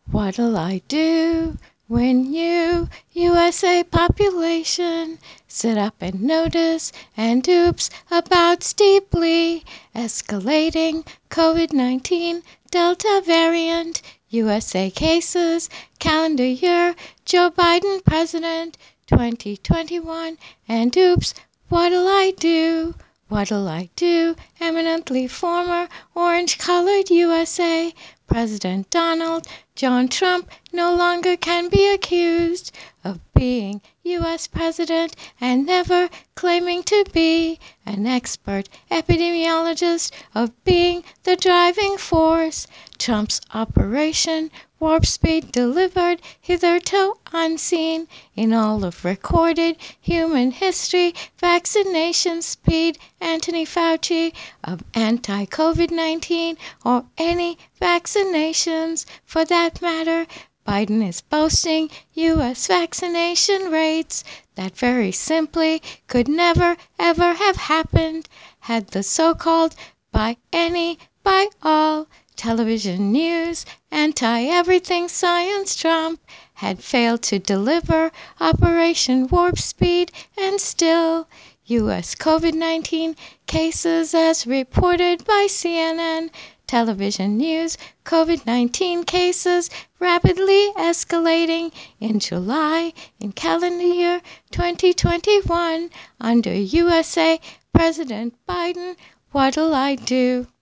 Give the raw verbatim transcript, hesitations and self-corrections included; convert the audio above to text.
What'll I do when you, U S A population, sit up and notice and oops about steeply escalating COVID nineteen Delta variant, U S A cases, calendar year, Joe Biden president, twenty twenty-one, and oops, what'll I do? What'll I do? Eminently former orange-colored U S A President Donald John Trump no longer can be accused of being U S president and never claiming to be an expert epidemiologist of being the driving force. Trump's Operation Warp Speed delivered hitherto unseen in all of recorded human history vaccination speed. Anthony Fauci of anti-COVID nineteen or any vaccinations for that matter. Biden is boasting U S vaccination rates that very simply could never ever have happened had the so-called by any, by all, television news, anti-everything science Trump had failed to deliver Operation Warp Speed, and still U S COVID nineteen cases as reported by C N N television news, COVID nineteen cases rapidly escalating in July in calendar year twenty twenty-one under U S A President Biden. What'll I do?